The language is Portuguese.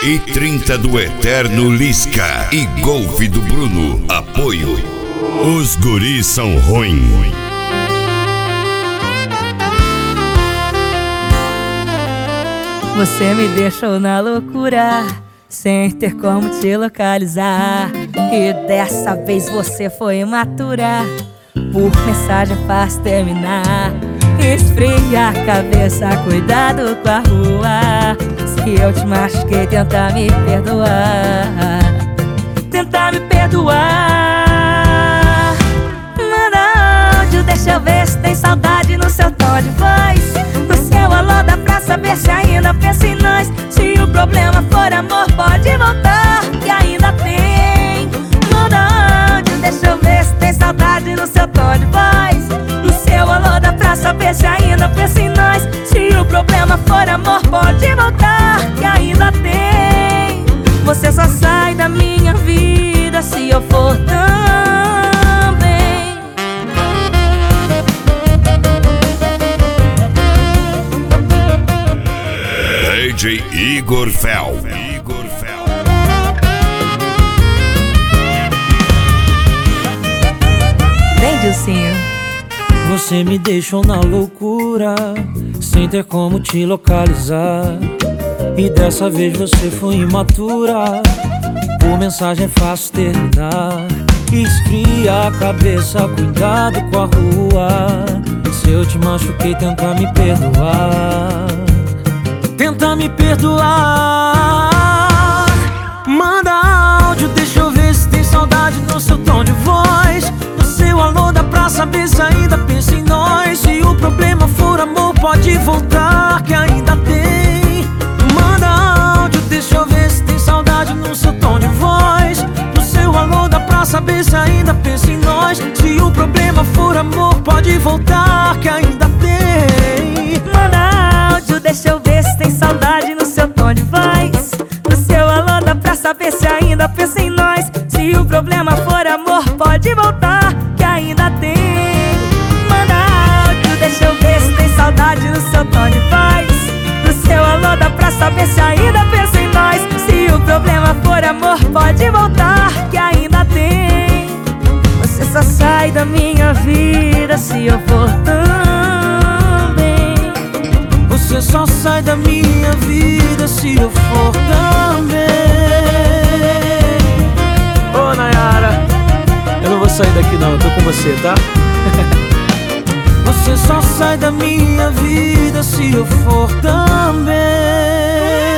e 30 do Eterno Lisca e Golf do Bruno. Apoio. Os guris são ruins. Você me deixou na loucura, sem ter como te localizar. E dessa vez você foi imatura, por mensagem fácil terminar. Esfria a cabeça, cuidado com a rua. Se eu te machuquei, tenta me perdoar. Tenta me perdoar. Manda áudio, deixa eu ver se tem saudade no seu tom de voz. No seu alô dá pra saber se ainda pensa em nós. Se o problema for amor, pode voltar, que ainda tem. Manda áudio, deixa eu ver se tem saudade no seu tom de voz. No seu alô dá pra saber se ainda pensa em nós. Se o problema for amor, pode voltar, que ainda tem. Você só sai da minha vida se eu for também. DJ Igor Fel. Vem, Dilcinho. Você me deixou na loucura, sem ter como te localizar. E dessa vez você foi imatura, por mensagem fácil terminar. Esfria a cabeça, cuidado com a rua. Se eu te machuquei, tenta me perdoar. Tenta me perdoar. Manda áudio, deixa eu ver se tem saudade no seu tom de voz. No seu alô dá pra saber se ainda pensa em nós. Se o problema for amor, pode voltar, que ainda tem. Manda áudio, deixa eu ver se tem saudade no seu tom de voz. No seu alô dá pra saber se ainda pensa em nós. Se o problema for amor, pode voltar, que ainda tem. Manda áudio, deixa eu ver se tem saudade no seu tom de voz. No seu alô dá pra saber se ainda pensa em nós. Se o problema for amor, pode voltar, que ainda tem. Manda áudio, deixa eu ver se tem saudade no seu tom de voz. No seu alô dá pra saber se ainda pensa em nós. Se o problema for amor, pode voltar, que ainda tem. Você só sai da minha vida se eu for também. Você só sai da minha vida se eu for também. Ô Nayara, eu não vou sair daqui não, eu tô com você, tá? Você só sai da minha vida se eu for também.